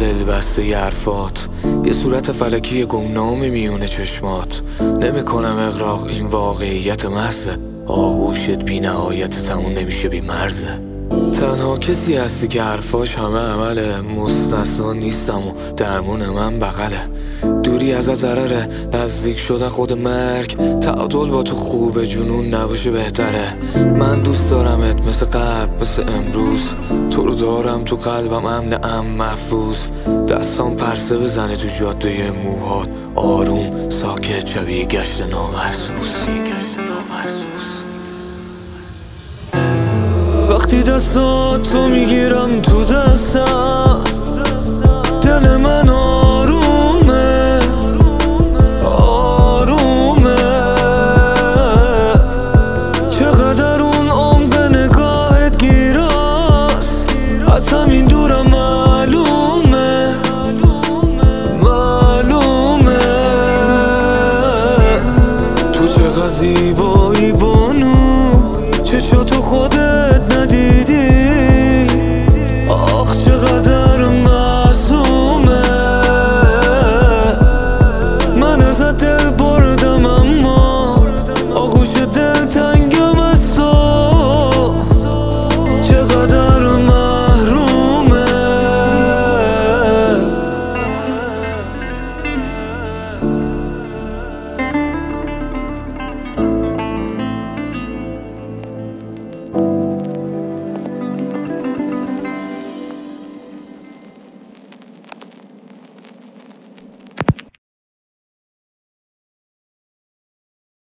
دلبسته ی حرفات، یه صورت فلکی گمنام میونه چشمات. نمیکنم اغراق، این واقعیت محضه، آغوشت بی نهایت تموم نمیشه بی مرزه. تنها کسی هستی که حرفاش همه عمله، مستثنا نیستم و درمون من بغله. دوری ازت ضرره، نزدیک شدن خود مرگ. تعادل با تو خوبه، جنون نباشه بهتره. من دوست دارمت مثل قبل، مثل امروز. تو رو دارم تو قلبم، امن محفوظ. دستام پرسه بزنه تو جاده موهات، آروم ساکت شبیه گشت نامحسوس. وقتی دستاتو میگیرم تو دستم، دل من آرومه آرومه. چقدر اون عمق نگاهت گیراست، از همین دورم معلومه معلومه. تو چقدر زیبایی